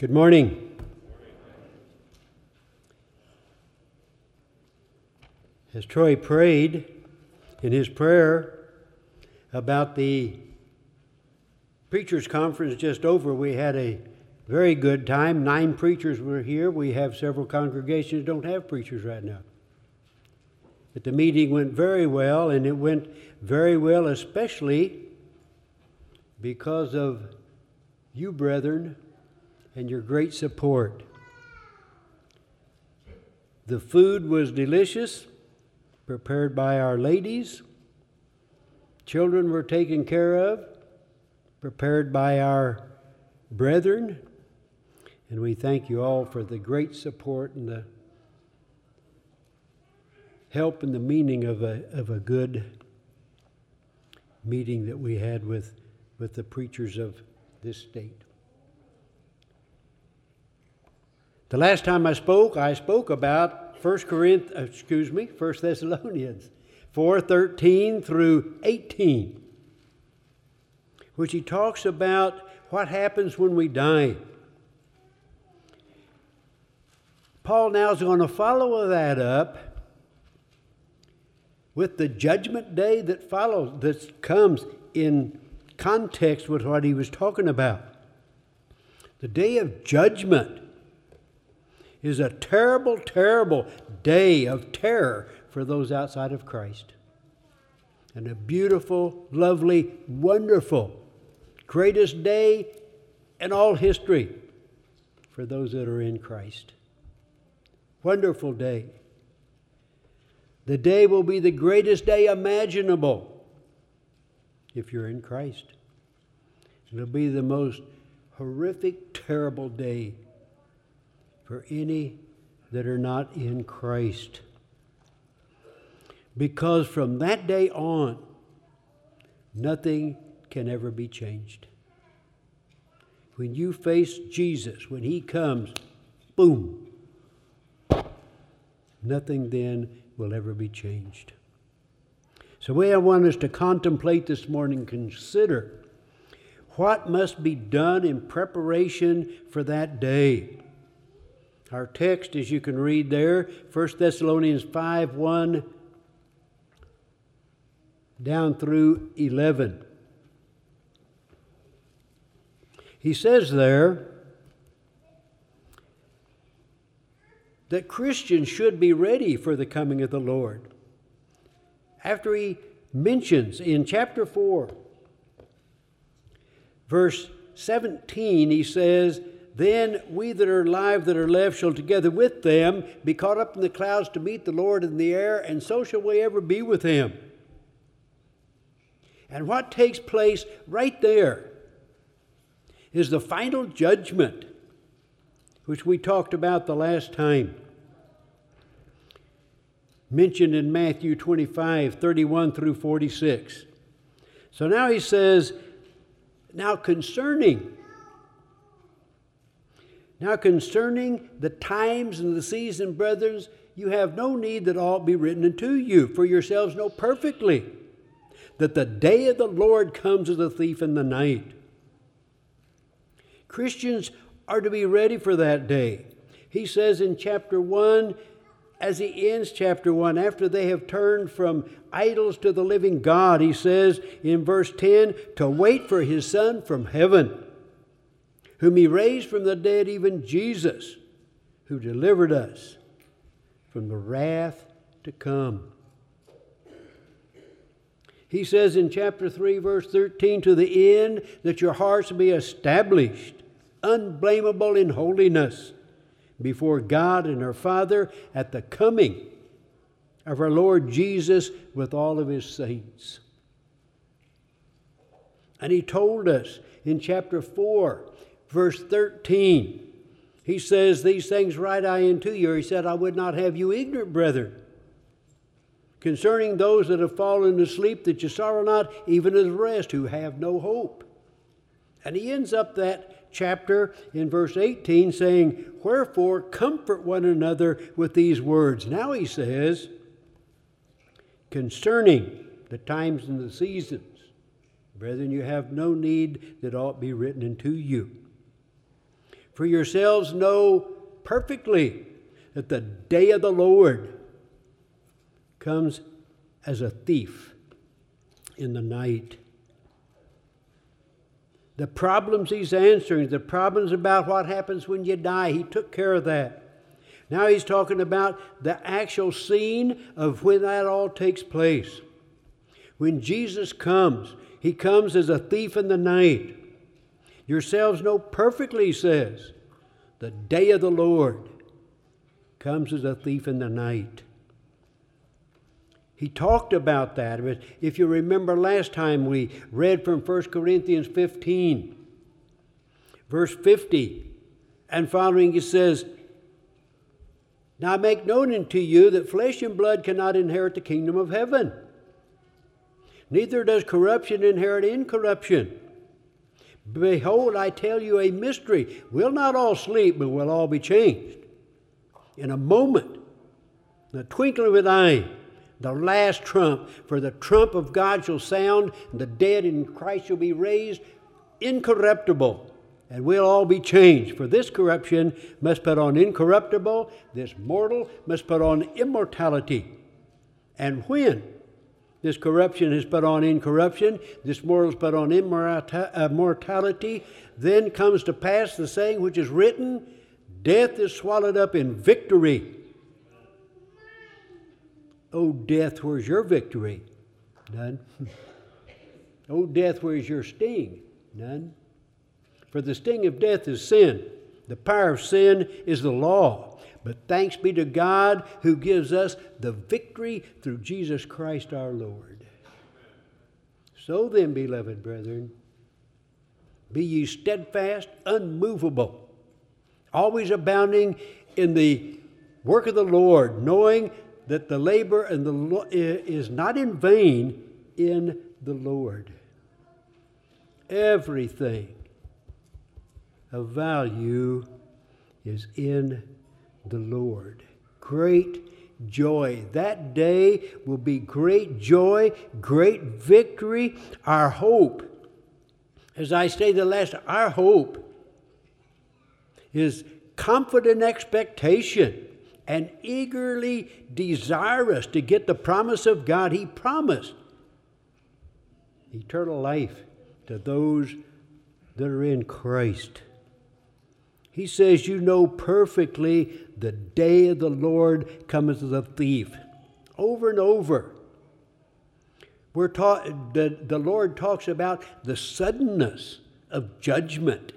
Good morning. As Troy prayed in his prayer about the preachers' conference just over, we had a very good time. 9 preachers were here. We have several congregations that don't have preachers right now. But the meeting went very well, and it went very well especially because of you, brethren, and your great support. The food was delicious, prepared by our ladies. Children were taken care of, prepared by our brethren. And we thank you all for the great support and the help and the meaning of a good meeting that we had with the preachers of this state. The last time I spoke about 1 Thessalonians 4:13 through 18, which he talks about what happens when we die. Paul now is going to follow that up with the judgment day that follows, that comes in context with what he was talking about. The day of judgment is a terrible, terrible day of terror for those outside of Christ. And a beautiful, lovely, wonderful, greatest day in all history for those that are in Christ. Wonderful day. The day will be the greatest day imaginable if you're in Christ. It'll be the most horrific, terrible day for any that are not in Christ. Because from that day on, nothing can ever be changed. When you face Jesus, when He comes, boom, nothing then will ever be changed. So the way I want us to contemplate this morning, consider what must be done in preparation for that day. Our text, as you can read there, 1 Thessalonians 5:1 down through 11. He says there that Christians should be ready for the coming of the Lord. After he mentions in chapter 4, verse 17, he says, "Then we that are alive that are left shall together with them be caught up in the clouds to meet the Lord in the air, and so shall we ever be with Him." And what takes place right there is the final judgment, which we talked about the last time, mentioned in Matthew 25:31 through 46. So now he says, Now concerning the times and the season, brethren, you have no need that all be written unto you, for yourselves know perfectly that the day of the Lord comes as a thief in the night. Christians are to be ready for that day. He says in chapter 1, as he ends chapter 1, after they have turned from idols to the living God, he says in verse 10, to wait for His Son from heaven, whom He raised from the dead, even Jesus, who delivered us from the wrath to come. He says in chapter 3, verse 13, to the end that your hearts be established, unblameable in holiness, before God and our Father at the coming of our Lord Jesus with all of His saints. And he told us in chapter 4, verse 13, he says, "These things write I unto you." He said, "I would not have you ignorant, brethren, concerning those that have fallen asleep, that you sorrow not, even as the rest who have no hope." And he ends up that chapter in verse 18 saying, "Wherefore comfort one another with these words." Now he says, concerning the times and the seasons, brethren, you have no need that ought be written unto you. For yourselves know perfectly that the day of the Lord comes as a thief in the night. The problems he's answering, the problems about what happens when you die, he took care of that. Now he's talking about the actual scene of when that all takes place. When Jesus comes, he comes as a thief in the night. Yourselves know perfectly, he says, the day of the Lord comes as a thief in the night. He talked about that. If you remember last time we read from 1 Corinthians 15, verse 50 and following, it says, Now I make known unto you that flesh and blood cannot inherit the kingdom of heaven. Neither does corruption inherit incorruption. Behold, I tell you a mystery. We'll not all sleep, but we'll all be changed. In a moment, in the twinkling of an eye, the last trump, for the trump of God shall sound, and the dead in Christ shall be raised incorruptible, and we'll all be changed. For this corruption must put on incorruptible, this mortal must put on immortality. And when this corruption is put on incorruption, this mortal is put on immortality, then comes to pass the saying which is written, Death is swallowed up in victory. O death, where's your victory? None. O death, where's your sting? None. For the sting of death is sin. The power of sin is the law. But thanks be to God who gives us the victory through Jesus Christ our Lord. So then, beloved brethren, be ye steadfast, unmovable, always abounding in the work of the Lord, knowing that the labor and is not in vain in the Lord. Everything of value is in the Lord. Great joy. That day will be great joy, great victory. Our hope, as I say the last, our hope is confident expectation and eagerly desirous to get the promise of God. He promised eternal life to those that are in Christ. He says, you know perfectly the day of the Lord cometh as a thief. Over and over. The Lord talks about the suddenness of judgment.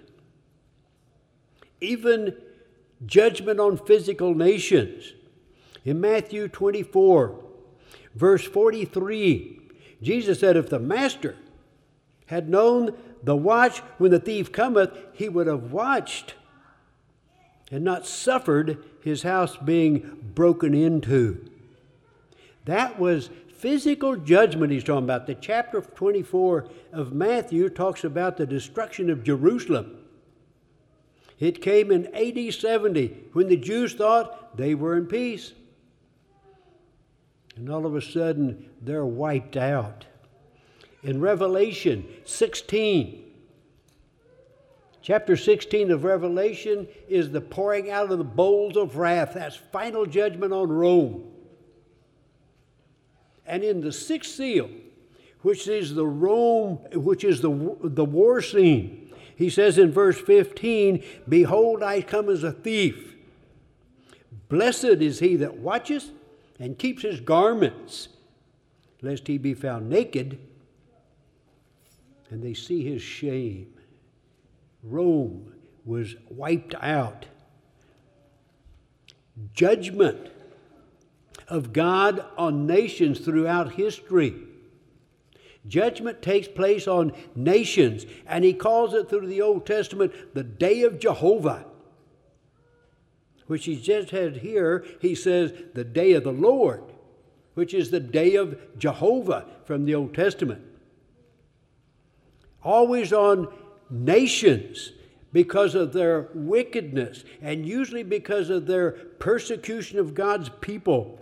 Even judgment on physical nations. In Matthew 24, verse 43, Jesus said, if the master had known the watch when the thief cometh, he would have watched and not suffered his house being broken into. That was physical judgment he's talking about. The chapter 24 of Matthew talks about the destruction of Jerusalem. It came in AD 70 when the Jews thought they were in peace. And all of a sudden, they're wiped out. In Revelation 16, chapter 16 of Revelation is the pouring out of the bowls of wrath. That's final judgment on Rome. And in the sixth seal, which is the war scene, he says in verse 15, Behold, I come as a thief. Blessed is he that watcheth and keeps his garments, lest he be found naked, and they see his shame. Rome was wiped out. Judgment of God on nations throughout history. Judgment takes place on nations, and he calls it through the Old Testament the day of Jehovah, which he just had here. He says the day of the Lord, which is the day of Jehovah from the Old Testament. Always on nations because of their wickedness, and usually because of their persecution of God's people.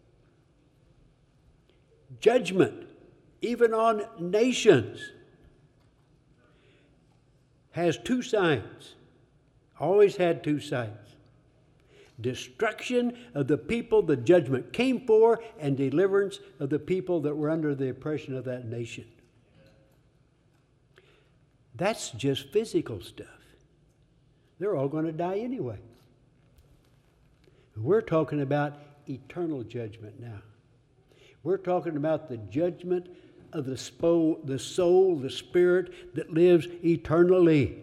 Judgment, even on nations, has two signs. Always had two sides. Destruction of the people the judgment came for, and deliverance of the people that were under the oppression of that nation. That's just physical stuff. They're all going to die anyway. We're talking about eternal judgment now. We're talking about the judgment of the soul, the spirit that lives eternally.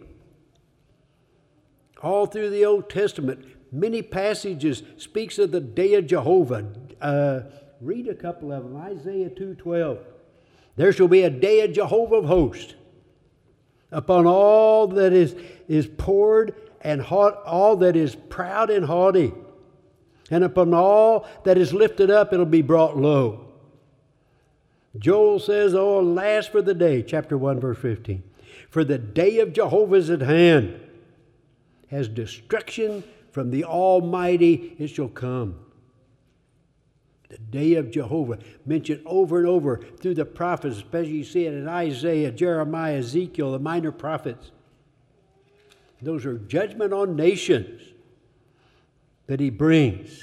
All through the Old Testament, many passages speaks of the day of Jehovah. Read a couple of them. Isaiah 2:12. There shall be a day of Jehovah of hosts upon all that is poured and all that is proud and haughty. And upon all that is lifted up, it'll be brought low. Joel says, oh, alas for the day, chapter 1, verse 15. For the day of Jehovah is at hand. As destruction from the Almighty it shall come. The day of Jehovah, mentioned over and over through the prophets, especially you see it in Isaiah, Jeremiah, Ezekiel, the minor prophets. Those are judgment on nations that he brings.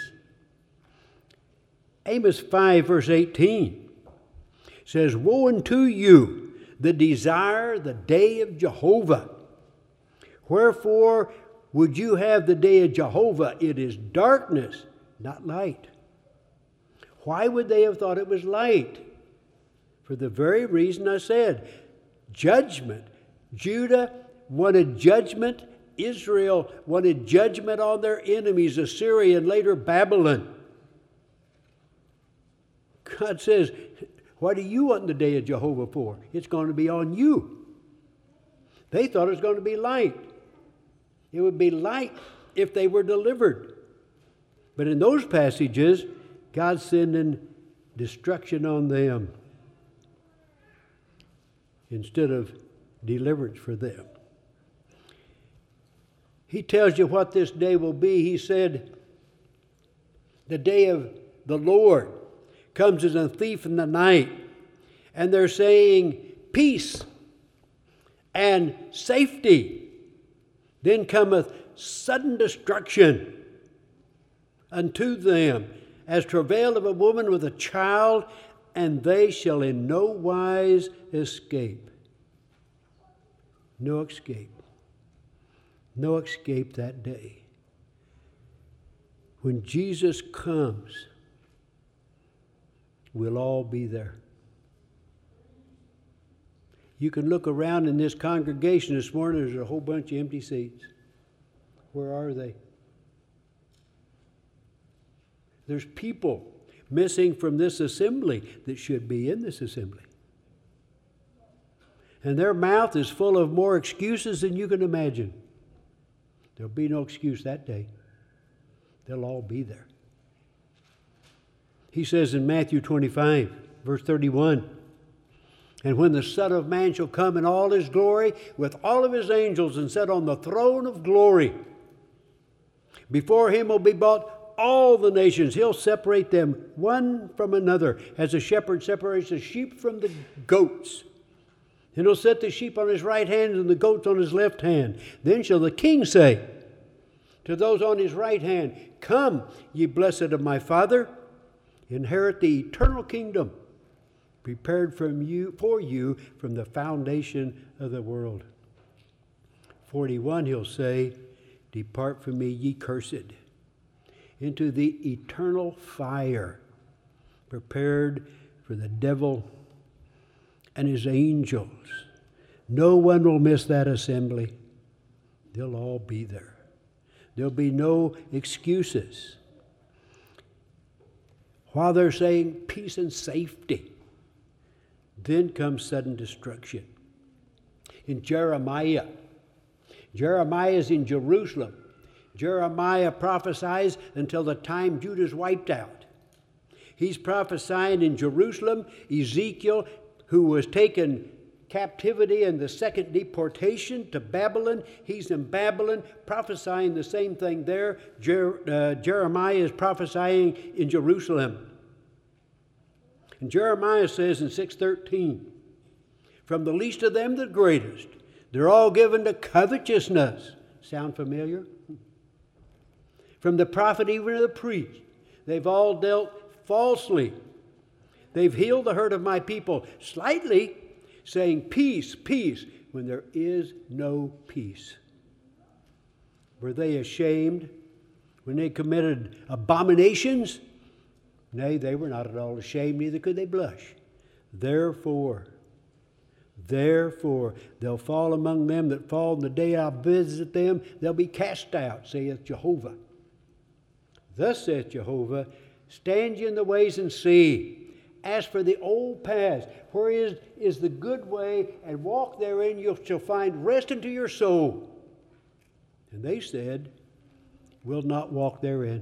Amos 5, verse 18 says, woe unto you that desire the day of Jehovah. Wherefore would you have the day of Jehovah? It is darkness, not light. Why would they have thought it was light? For the very reason I said, judgment. Judah wanted judgment. Israel wanted judgment on their enemies, Assyria and later Babylon. God says, what do you want the day of Jehovah for? It's going to be on you. They thought it was going to be light. It would be light if they were delivered. But in those passages, God's sending destruction on them instead of deliverance for them. He tells you what this day will be. He said, the day of the Lord comes as a thief in the night. And they're saying peace and safety. Then cometh sudden destruction unto them, as travail of a woman with a child, and they shall in no wise escape. No escape. No escape that day. When Jesus comes, we'll all be there. You can look around in this congregation this morning, there's a whole bunch of empty seats. Where are they? There's people missing from this assembly that should be in this assembly. And their mouth is full of more excuses than you can imagine. There'll be no excuse that day. They'll all be there. He says in Matthew 25, verse 31, and when the Son of Man shall come in all his glory with all of his angels and sit on the throne of glory, before him will be brought all the nations. He'll separate them one from another, as a shepherd separates the sheep from the goats. And he'll set the sheep on his right hand and the goats on his left hand. Then shall the king say to those on his right hand, come, ye blessed of my Father, inherit the eternal kingdom, prepared for you from the foundation of the world. 41, he'll say, depart from me, ye cursed, into the eternal fire, prepared for the devil and his angels. No one will miss that assembly. They'll all be there. There'll be no excuses. While they're saying peace and safety, then comes sudden destruction. In Jeremiah is in Jerusalem. Jeremiah prophesies until the time Judah's wiped out. He's prophesying in Jerusalem. Ezekiel, who was taken captivity in the second deportation to Babylon, he's in Babylon prophesying the same thing there. Jeremiah is prophesying in Jerusalem. And Jeremiah says in 6:13, from the least of them to the greatest, they're all given to covetousness. Sound familiar? From the prophet even to the priest, they've all dealt falsely. They've healed the hurt of my people slightly, saying peace, peace, when there is no peace. Were they ashamed when they committed abominations? Nay, they were not at all ashamed, neither could they blush. Therefore, they'll fall among them that fall in the day I visit them. They'll be cast out, saith Jehovah. Thus saith Jehovah, stand ye in the ways and see. As for the old paths, where is the good way, and walk therein, you shall find rest unto your soul. And they said, we'll not walk therein.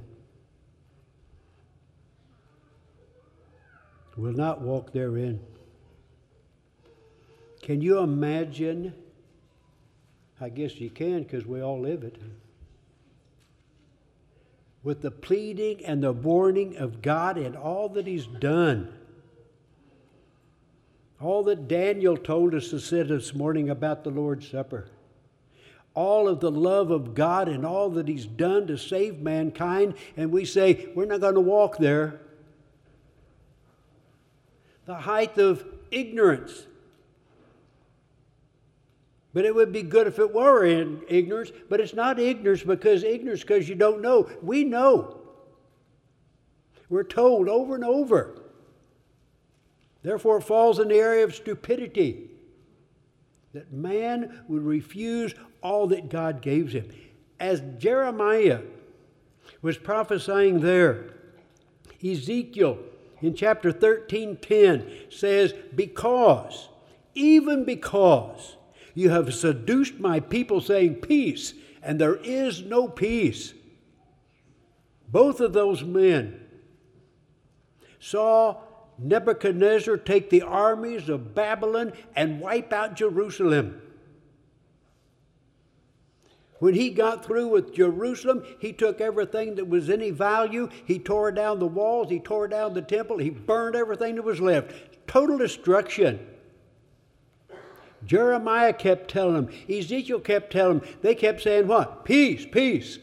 We'll not walk therein. Can you imagine? I guess you can, because we all live it. With the pleading and the warning of God and all that He's done. All that Daniel told us to say this morning about the Lord's Supper. All of the love of God and all that He's done to save mankind. And we say, we're not going to walk there. The height of ignorance. But it would be good if it were in ignorance. But it's not ignorance because you don't know. We know. We're told over and over. Therefore, it falls in the area of stupidity. That man would refuse all that God gave him. As Jeremiah was prophesying there, Ezekiel in chapter 13:10 says, even because you have seduced my people, saying peace, and there is no peace. Both of those men saw Nebuchadnezzar take the armies of Babylon and wipe out Jerusalem. When he got through with Jerusalem, he took everything that was any value. He tore down the walls. He tore down the temple. He burned everything that was left. Total destruction. Jeremiah kept telling them. Ezekiel kept telling them. They kept saying what? Peace, peace.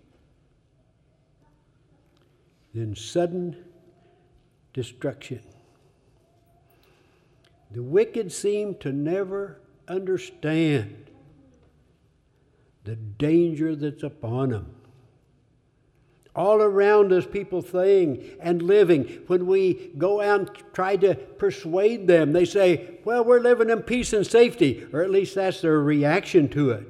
Then sudden destruction. The wicked seem to never understand the danger that's upon them. All around us, people saying and living. When we go out and try to persuade them, they say, well, we're living in peace and safety. Or at least that's their reaction to it.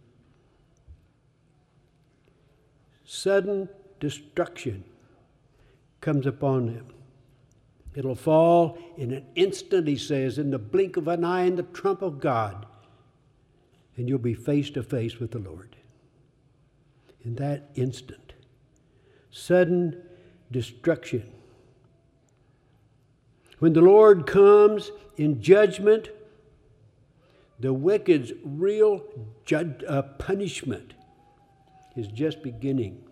Sudden destruction comes upon them. It'll fall in an instant, he says, in the blink of an eye, in the trump of God. And you'll be face to face with the Lord. In that instant. Sudden destruction. When the Lord comes in judgment, the wicked's real punishment is just beginning.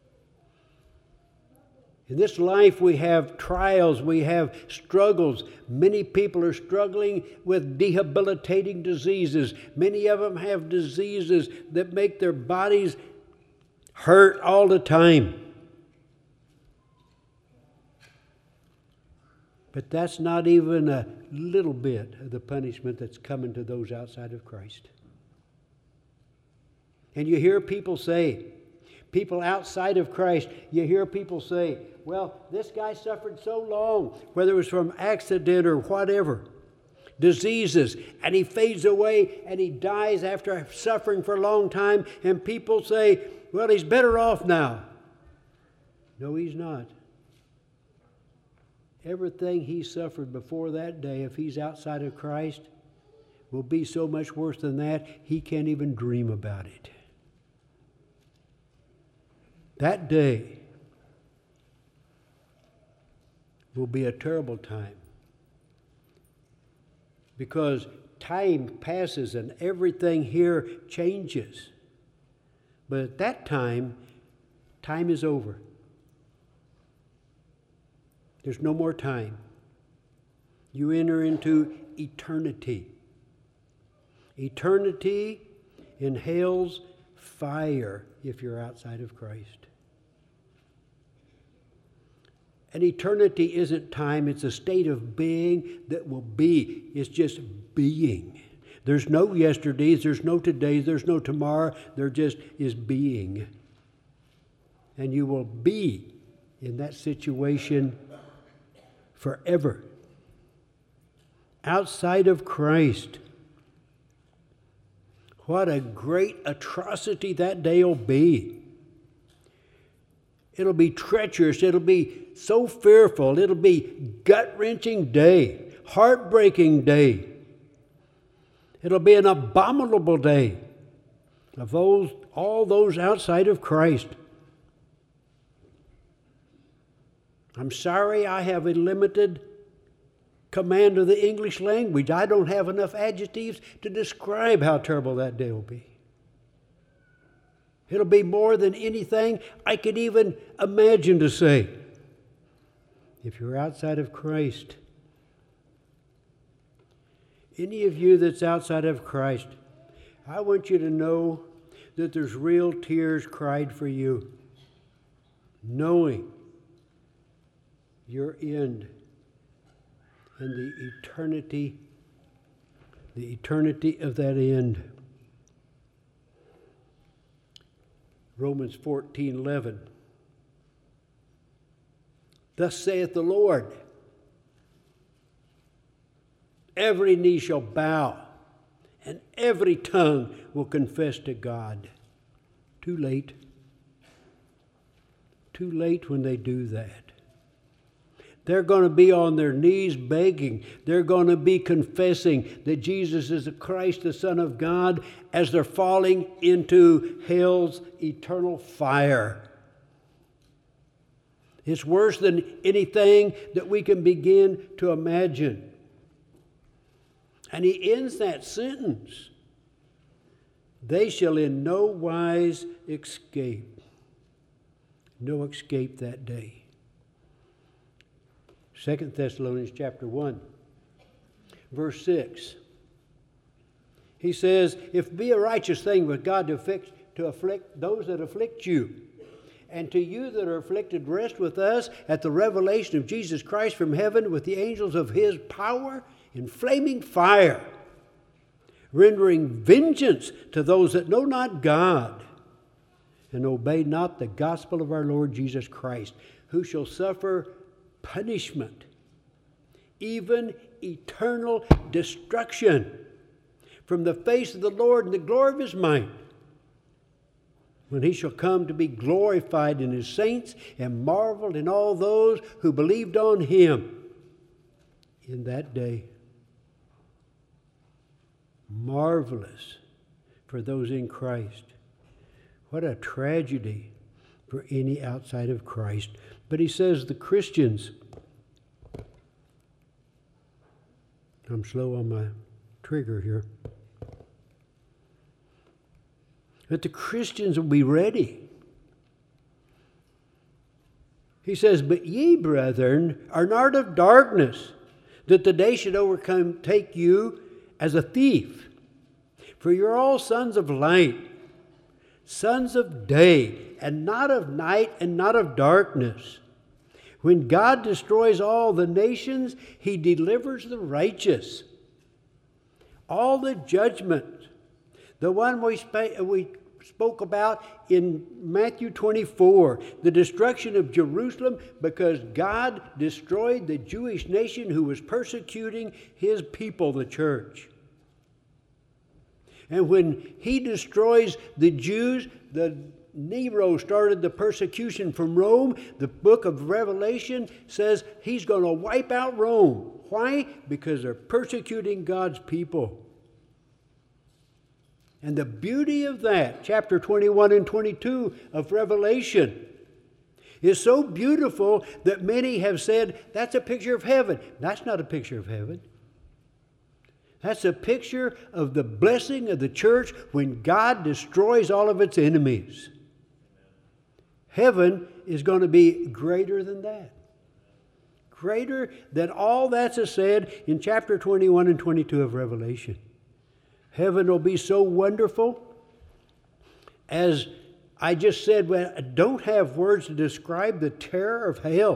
In this life we have trials, we have struggles. Many people are struggling with debilitating diseases. Many of them have diseases that make their bodies hurt all the time. But that's not even a little bit of the punishment that's coming to those outside of Christ. And you hear people say, people outside of Christ, you hear people say, well, this guy suffered so long, whether it was from accident or whatever, diseases, and he fades away and he dies after suffering for a long time, and people say, well, he's better off now. No, he's not. Everything he suffered before that day, if he's outside of Christ, will be so much worse than that, he can't even dream about it. That day will be a terrible time because time passes and everything here changes. But at that time, time is over. There's no more time. You enter into eternity. Eternity in hell's fire if you're outside of Christ. And eternity isn't time, it's a state of being that will be. It's just being. There's no yesterdays, there's no todays, there's no tomorrow, there just is being. And you will be in that situation forever. Outside of Christ. What a great atrocity that day will be. It'll be treacherous. It'll be so fearful. It'll be gut-wrenching day, heartbreaking day. It'll be an abominable day of all those outside of Christ. I'm sorry I have a limited command of the English language. I don't have enough adjectives to describe how terrible that day will be. It'll be more than anything I could even imagine to say. If you're outside of Christ, any of you that's outside of Christ, I want you to know that there's real tears cried for you, knowing your end and the eternity of that end. Romans 14:11. Thus saith the Lord, every knee shall bow, and every tongue will confess to God. Too late. Too late when they do that. They're going to be on their knees begging. They're going to be confessing that Jesus is the Christ, the Son of God, as they're falling into hell's eternal fire. It's worse than anything that we can begin to imagine. And he ends that sentence. They shall in no wise escape. No escape that day. 2 Thessalonians chapter 1, verse 6. He says, if it be a righteous thing with God to afflict those that afflict you, and to you that are afflicted, rest with us at the revelation of Jesus Christ from heaven with the angels of his power in flaming fire, rendering vengeance to those that know not God and obey not the gospel of our Lord Jesus Christ, who shall suffer punishment, even eternal destruction, from the face of the Lord and the glory of his might, when he shall come to be glorified in his saints and marveled in all those who believed on him in that day. Marvelous for those in Christ. What a tragedy for any outside of Christ. But he says the Christians, I'm slow on my trigger here, that the Christians will be ready. He says, but ye, brethren, are not of darkness, that the day should take you as a thief. For you're all sons of light, sons of day, and not of night and not of darkness. When God destroys all the nations, he delivers the righteous. All the judgment, the one we spoke about in Matthew 24, the destruction of Jerusalem because God destroyed the Jewish nation who was persecuting his people, the church. And when he destroys the Jews, Nero started the persecution from Rome. The book of Revelation says he's going to wipe out Rome. Why? Because they're persecuting God's people. And the beauty of that, chapter 21 and 22 of Revelation, is so beautiful that many have said, that's a picture of heaven. That's not a picture of heaven. That's a picture of the blessing of the church when God destroys all of its enemies. Heaven is going to be greater than that. Greater than all that's said in chapter 21 and 22 of Revelation. Heaven will be so wonderful As I just said, I don't have words to describe the terror of hell.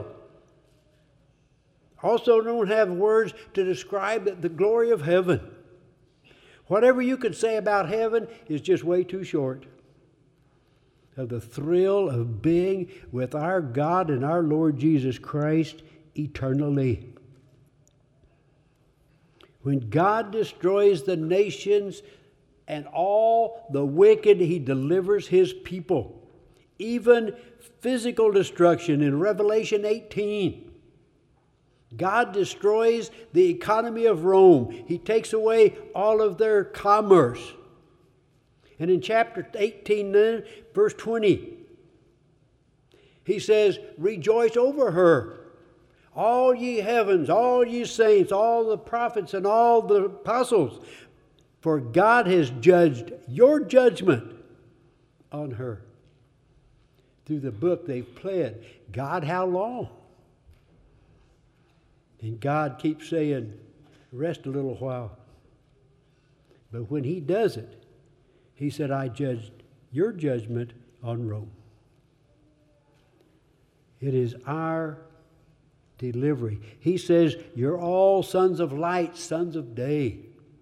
Also don't have words to describe the glory of heaven. Whatever you can say about heaven is just way too short of the thrill of being with our God and our Lord Jesus Christ eternally. When God destroys the nations and all the wicked, He delivers His people. Even physical destruction in Revelation 18. God destroys the economy of Rome. He takes away all of their commerce. And in chapter 18, verse 20, He says, rejoice over her, all ye heavens, all ye saints, all the prophets and all the apostles, for God has judged your judgment on her. Through the book they've pled, God, how long? And God keeps saying, rest a little while. But when He does it, He said, I judged your judgment on Rome. It is our delivery. He says, you're all sons of light, sons of day.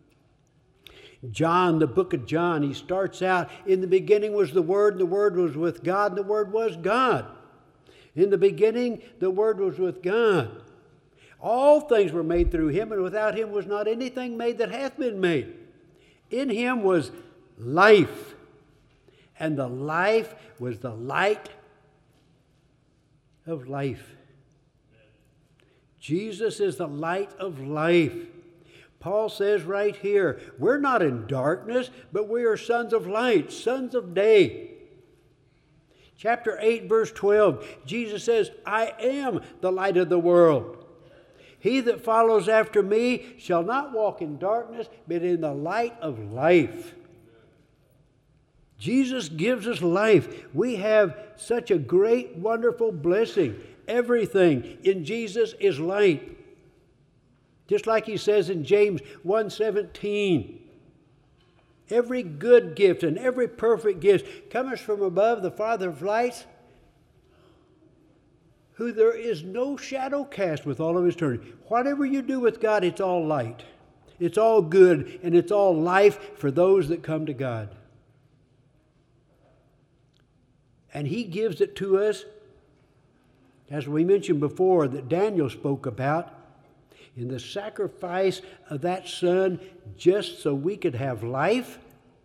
John, the book of John, he starts out, in the beginning was the Word, and the Word was with God, and the Word was God. In the beginning, the Word was with God. All things were made through Him, and without Him was not anything made that hath been made. In Him was life, and the life was the light of life. Jesus is the light of life. Paul says right here, we're not in darkness, but we are sons of light, sons of day. Chapter 8, verse 12, Jesus says, I am the light of the world. He that follows after me shall not walk in darkness, but in the light of life. Jesus gives us life. We have such a great, wonderful blessing. Everything in Jesus is light. Just like He says in James 1:17. Every good gift and every perfect gift cometh from above, the Father of lights, who there is no shadow cast with all of His eternity. Whatever you do with God, it's all light. It's all good, and it's all life for those that come to God. And He gives it to us, as we mentioned before, that Daniel spoke about, in the sacrifice of that Son, just so we could have life.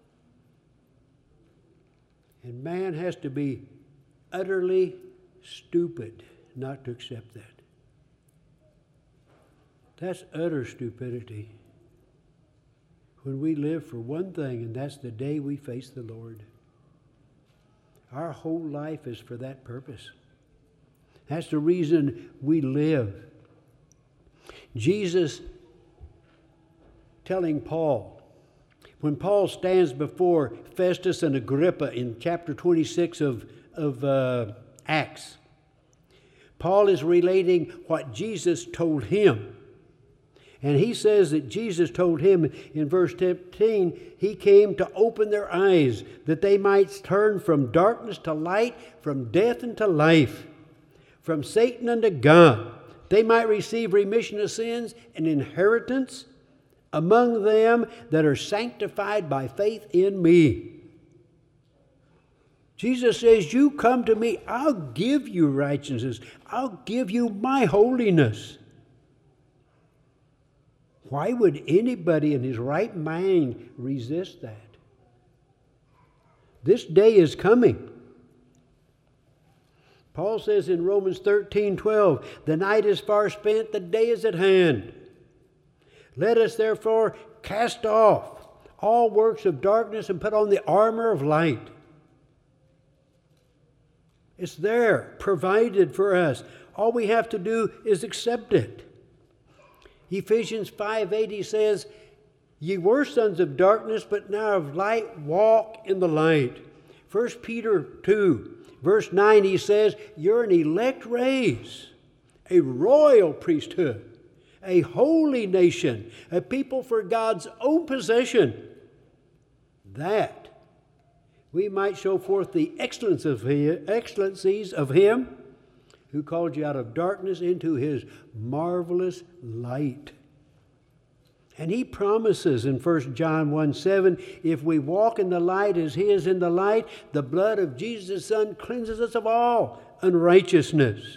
And man has to be utterly stupid not to accept that. That's utter stupidity. When we live for one thing, and that's the day we face the Lord. Our whole life is for that purpose. That's the reason we live. Jesus telling Paul, when Paul stands before Festus and Agrippa in chapter 26 of Acts, Paul is relating what Jesus told him. And he says that Jesus told him in verse 15, He came to open their eyes, that they might turn from darkness to light, from death unto life, from Satan unto God. They might receive remission of sins and inheritance among them that are sanctified by faith in me. Jesus says, you come to me, I'll give you righteousness. I'll give you my holiness. Why would anybody in his right mind resist that? This day is coming. Paul says in Romans 13:12, the night is far spent, the day is at hand. Let us therefore cast off all works of darkness and put on the armor of light. It's there, provided for us. All we have to do is accept it. Ephesians 5:8 says, ye were sons of darkness, but now of light, walk in the light. 1 Peter 2, verse 9, he says, you're an elect race, a royal priesthood, a holy nation, a people for God's own possession. That we might show forth the excellencies of Him who called you out of darkness into His marvelous light. And He promises in 1 John 1:7, if we walk in the light as He is in the light, the blood of Jesus, His Son, cleanses us of all unrighteousness.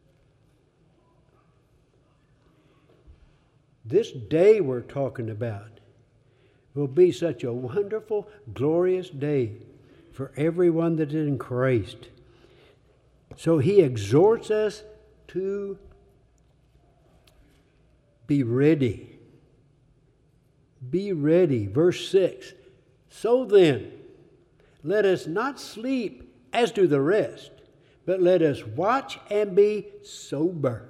This day we're talking about will be such a wonderful, glorious day for everyone that is in Christ. So He exhorts us to be ready. Be ready. Verse 6. So then, let us not sleep as do the rest, but let us watch and be sober.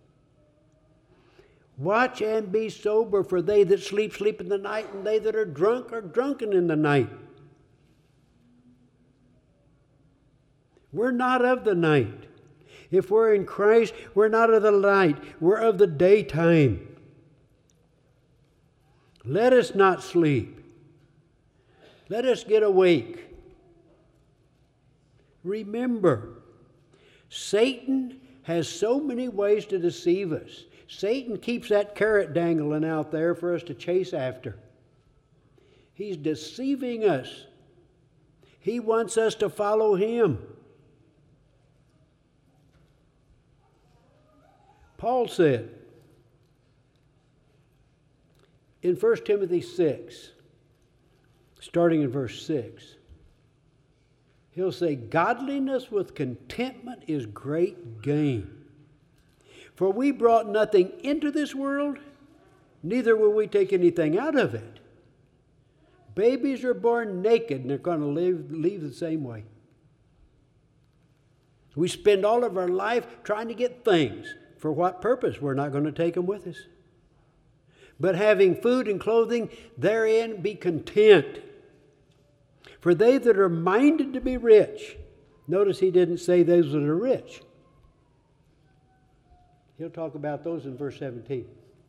Watch and be sober, for they that sleep, sleep in the night, and they that are drunken in the night. We're not of the night. If we're in Christ, we're not of the light. We're of the daytime. Let us not sleep. Let us get awake. Remember, Satan has so many ways to deceive us. Satan keeps that carrot dangling out there for us to chase after. He's deceiving us. He wants us to follow him. Paul said in 1 Timothy 6, starting in verse 6, he'll say, godliness with contentment is great gain. For we brought nothing into this world, neither will we take anything out of it. Babies are born naked and they're going to leave the same way. We spend all of our life trying to get things. For what purpose? We're not going to take them with us. But having food and clothing, therein be content. For they that are minded to be rich, notice he didn't say those that are rich. He'll talk about those in verse 17.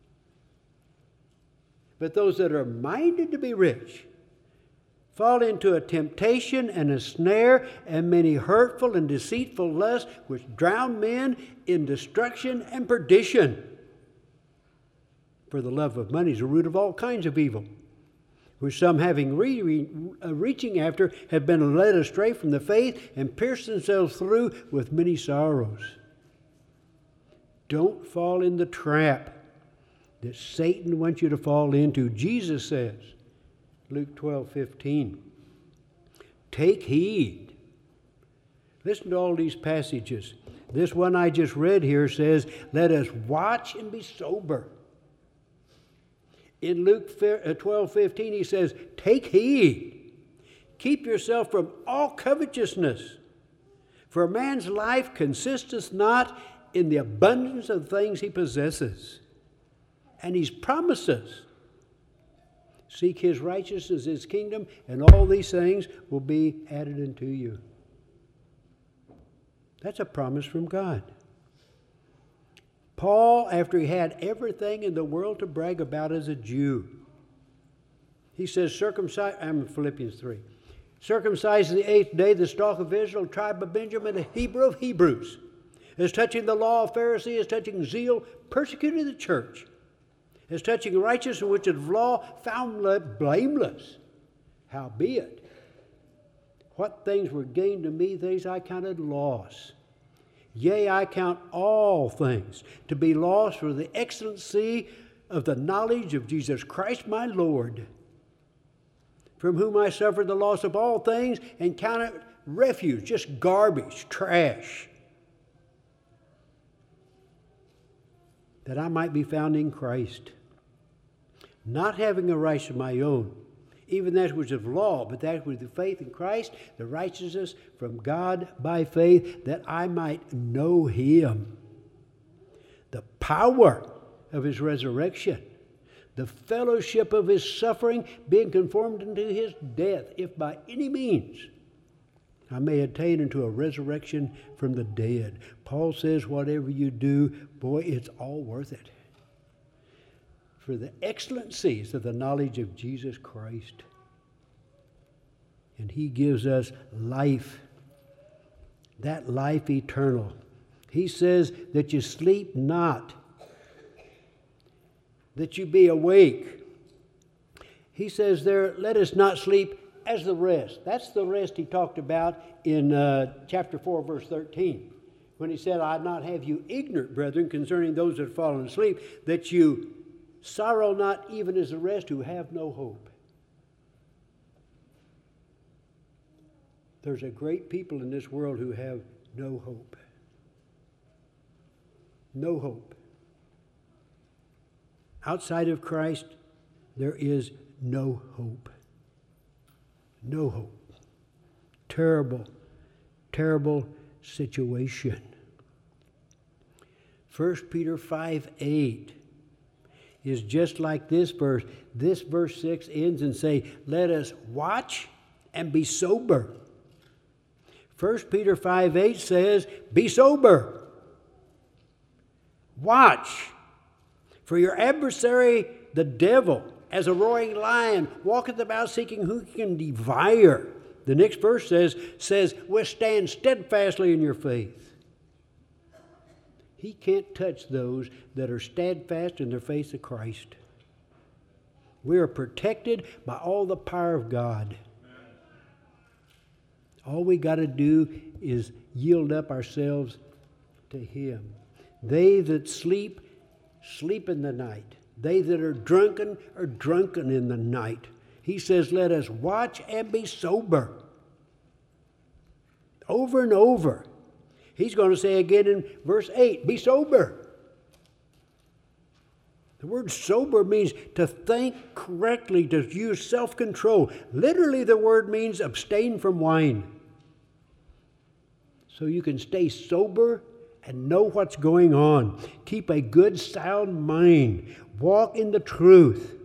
But those that are minded to be rich fall into a temptation and a snare and many hurtful and deceitful lusts which drown men in destruction and perdition. For the love of money is the root of all kinds of evil, which some having reaching after have been led astray from the faith and pierced themselves through with many sorrows. Don't fall in the trap that Satan wants you to fall into. Jesus says, Luke 12:15, take heed. Listen to all these passages. This one I just read here says, let us watch and be sober. In Luke 12:15 he says, take heed. Keep yourself from all covetousness. For a man's life consisteth not in the abundance of things he possesses. And he's promised us, seek his righteousness, his kingdom, and all these things will be added unto you. That's a promise from God. Paul, after he had everything in the world to brag about as a Jew, he says, I'm in Philippians 3. Circumcised the 8th day, the stock of Israel, tribe of Benjamin, a Hebrew of Hebrews. As touching the law of Pharisee, as touching zeal, persecuted the church. As touching righteousness, which of law found blameless. Howbeit, what things were gained to me, these I counted loss. Yea, I count all things to be lost for the excellency of the knowledge of Jesus Christ my Lord, from whom I suffered the loss of all things and count it refuse, just garbage, trash, that I might be found in Christ, not having a right of my own, even that which of law, but that which of faith in Christ, the righteousness from God by faith, that I might know him, the power of his resurrection, the fellowship of his suffering, being conformed unto his death, if by any means I may attain unto a resurrection from the dead. Paul says, whatever you do, boy, it's all worth it. For the excellencies of the knowledge of Jesus Christ. And He gives us life, that life eternal. He says that you sleep not, that you be awake. He says there, let us not sleep as the rest. That's the rest He talked about in chapter 4, verse 13. When He said, I'd not have you ignorant, brethren, concerning those that have fallen asleep, that you sorrow not even as the rest who have no hope. There's a great people in this world who have no hope. No hope. Outside of Christ, there is no hope. No hope. Terrible, terrible situation. 1 Peter 5:8 is just like this verse. This verse 6 ends and say, let us watch and be sober. 1 Peter 5:8 says, be sober. Watch. For your adversary, the devil, as a roaring lion, walketh about seeking who he can devour. The next verse says, withstand steadfastly in your faith. He can't touch those that are steadfast in their faith of Christ. We are protected by all the power of God. All we got to do is yield up ourselves to Him. They that sleep, sleep in the night. They that are drunken in the night. He says, let us watch and be sober. Over and over. He's going to say again in verse 8, be sober. The word sober means to think correctly, to use self-control. Literally, the word means abstain from wine. So you can stay sober and know what's going on. Keep a good, sound mind. Walk in the truth.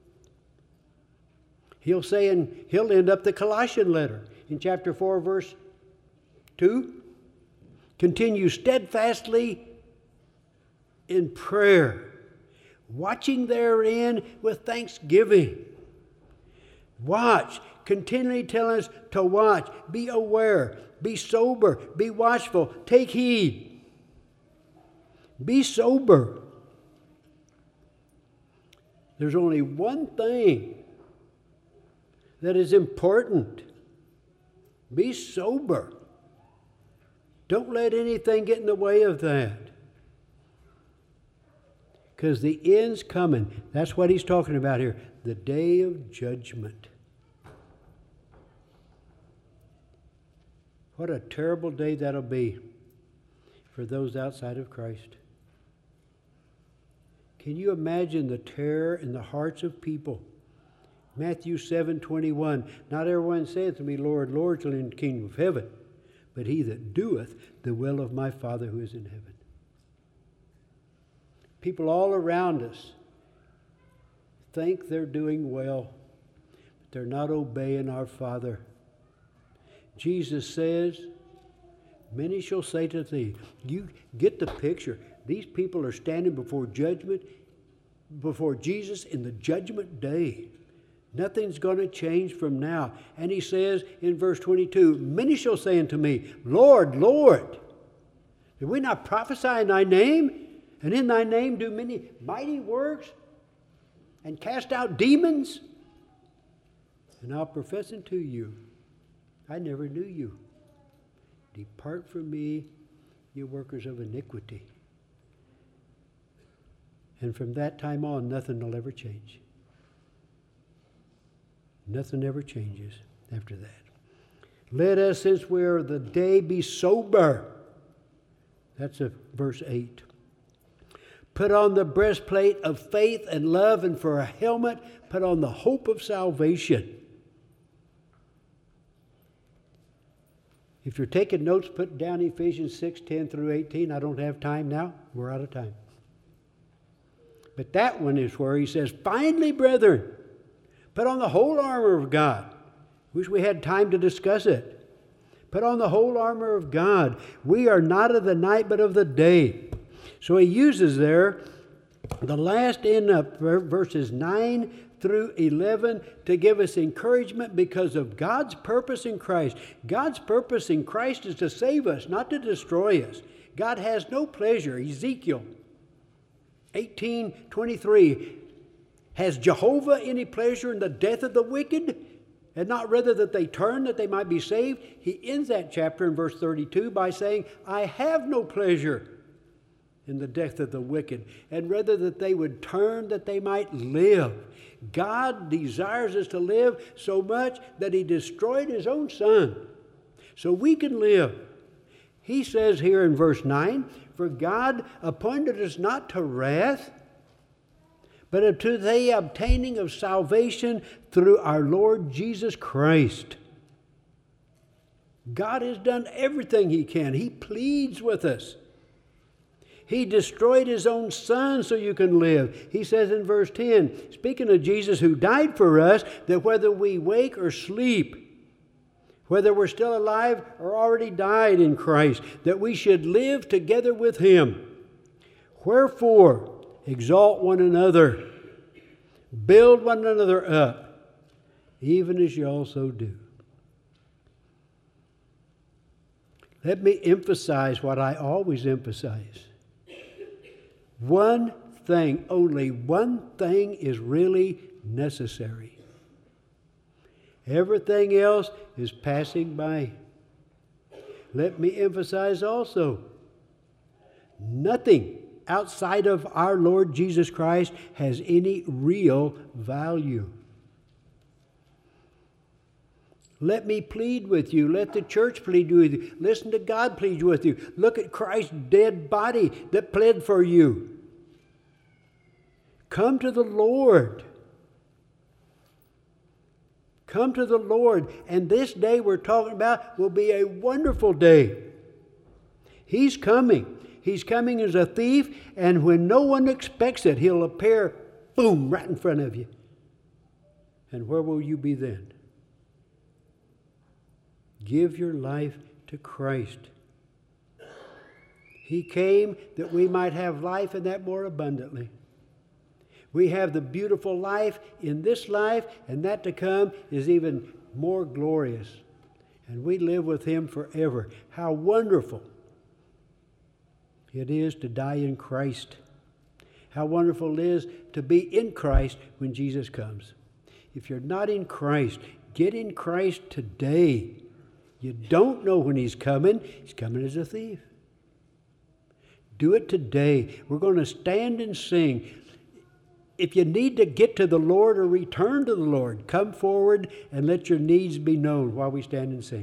He'll say, and he'll end up the Colossian letter in chapter 4, verse 2. Continue steadfastly in prayer, watching therein with thanksgiving. Watch. Continually telling us to watch. Be aware. Be sober. Be watchful. Take heed. Be sober. There's only one thing that is important. Be sober. Don't let anything get in the way of that. Because the end's coming. That's what he's talking about here. The day of judgment. What a terrible day that'll be for those outside of Christ. Can you imagine the terror in the hearts of people? Matthew 7:21. Not everyone saith to me, Lord, Lord, shall enter the kingdom of heaven, but he that doeth the will of my Father who is in heaven. People all around us think they're doing well, but they're not obeying our Father. Jesus says, many shall say to thee, you get the picture. These people are standing before judgment, before Jesus in the judgment day. Nothing's going to change from now. And he says in verse 22, many shall say unto me, Lord, Lord, did we not prophesy in thy name? And in thy name do many mighty works and cast out demons? And I'll profess unto you, I never knew you. Depart from me, you workers of iniquity. And from that time on, nothing will ever change. Nothing ever changes after that. Let us, since we are the day, be sober. That's verse 8. Put on the breastplate of faith and love, and for a helmet, put on the hope of salvation. If you're taking notes, put down Ephesians 6:10 through 18. I don't have time now. We're out of time. But that one is where he says, finally, brethren, put on the whole armor of God. Wish we had time to discuss it. Put on the whole armor of God. We are not of the night, but of the day. So he uses there the last end of verses 9 through 11 to give us encouragement because of God's purpose in Christ. God's purpose in Christ is to save us, not to destroy us. God has no pleasure. Ezekiel 18:23. Has Jehovah any pleasure in the death of the wicked? And not rather that they turn, that they might be saved? He ends that chapter in verse 32 by saying, I have no pleasure in the death of the wicked, and rather that they would turn, that they might live. God desires us to live so much that He destroyed His own Son so we can live. He says here in verse 9, for God appointed us not to wrath, but to the obtaining of salvation through our Lord Jesus Christ. God has done everything He can. He pleads with us. He destroyed His own Son so you can live. He says in verse 10, speaking of Jesus who died for us, that whether we wake or sleep, whether we're still alive or already died in Christ, that we should live together with Him. Wherefore, exalt one another, build one another up, even as you also do. Let me emphasize what I always emphasize. One thing, only one thing is really necessary. Everything else is passing by. Let me emphasize also, nothing outside of our Lord Jesus Christ has any real value. Let me plead with you. Let the church plead with you. Listen to God plead with you. Look at Christ's dead body that pled for you. Come to the Lord. Come to the Lord. And this day we're talking about will be a wonderful day. He's coming. He's coming as a thief, and when no one expects it, He'll appear, boom, right in front of you. And where will you be then? Give your life to Christ. He came that we might have life and that more abundantly. We have the beautiful life in this life, and that to come is even more glorious. And we live with Him forever. How wonderful it is to die in Christ. How wonderful it is to be in Christ when Jesus comes. If you're not in Christ, get in Christ today. You don't know when He's coming. He's coming as a thief. Do it today. We're going to stand and sing. If you need to get to the Lord or return to the Lord, come forward and let your needs be known while we stand and sing.